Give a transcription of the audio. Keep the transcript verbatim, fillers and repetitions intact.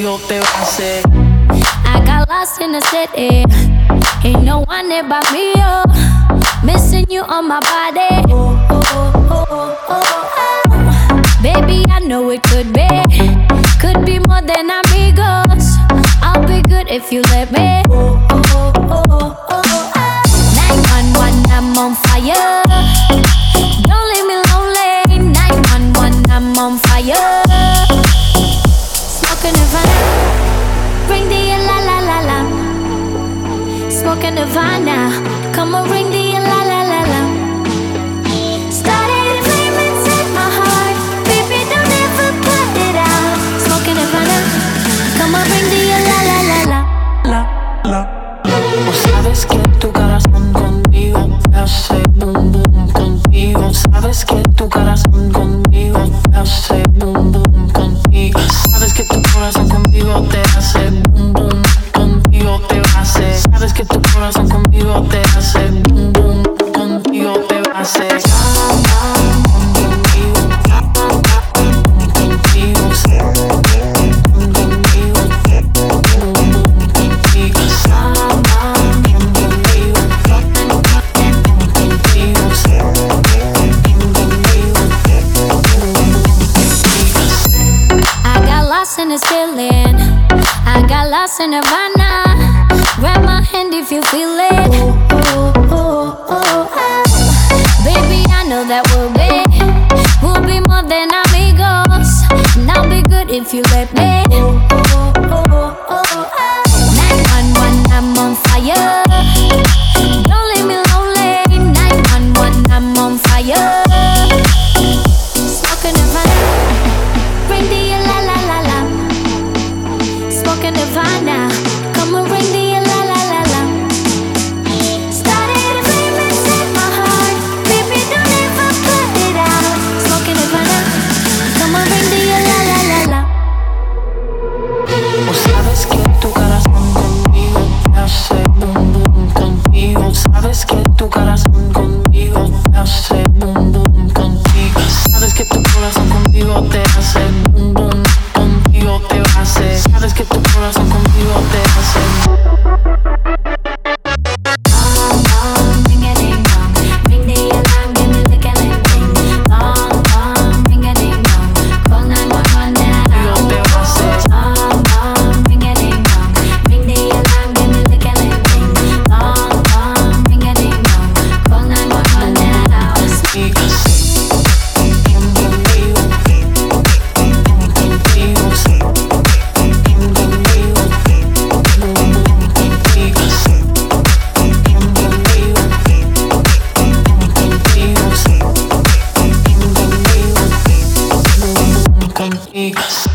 contigo te va a hacer. I got lost in the city. Ain't no one there but me, oh. Missing you on my body. Oh, oh, oh, oh, oh, oh. Baby, I know it could be. Could be more than amigos. I'll be good if you let me. Oh, oh, oh, oh, oh, oh. nine one one, I'm on fire. Don't leave me lonely. nine one one, I'm on fire. Smoking Havana. Ring the la la la la. Smoking Havana. Come on, ring the la la la la. Started a flame inside my heart. Baby, don't ever put it out. Smoking Havana. Come on, ring the la la la la. La, la. Vos sabes que tu corazón conmigo te hace boom boom contigo. Sabes que tu corazón conmigo te hace boom boom contigo. Sabes que tu corazón conmigo te hace boom boom contigo te va a hacer. Sabes que tu corazón conmigo te hace boom boom contigo te va a hacer. In this feeling, I got lost in Havana. Grab my hand if you feel it. Oh, oh, oh, oh, oh. Baby, I know that we'll be, we'll be more than amigos. And I'll be good if you let me. Oh, oh, oh, oh, oh, oh. nine one one, I'm on fire. Don't leave me lonely. nine one one, I'm on fire. Smoking Havana. Bring the la la la la. Smoking Havana. Come and ring the la la la la. Started a flame inside my heart. Baby, don't ever put it out. Smoking Havana. Come and ring the la la la la. Vos sabes que tu corazón conmigo te hace boom boom contigo. Sabes que tu corazón conmigo te hace boom boom contigo. Sabes que tu corazón conmigo te hace boom boom contigo te va a hacer. Sabes que tu corazón conmigo te hace. Contigo.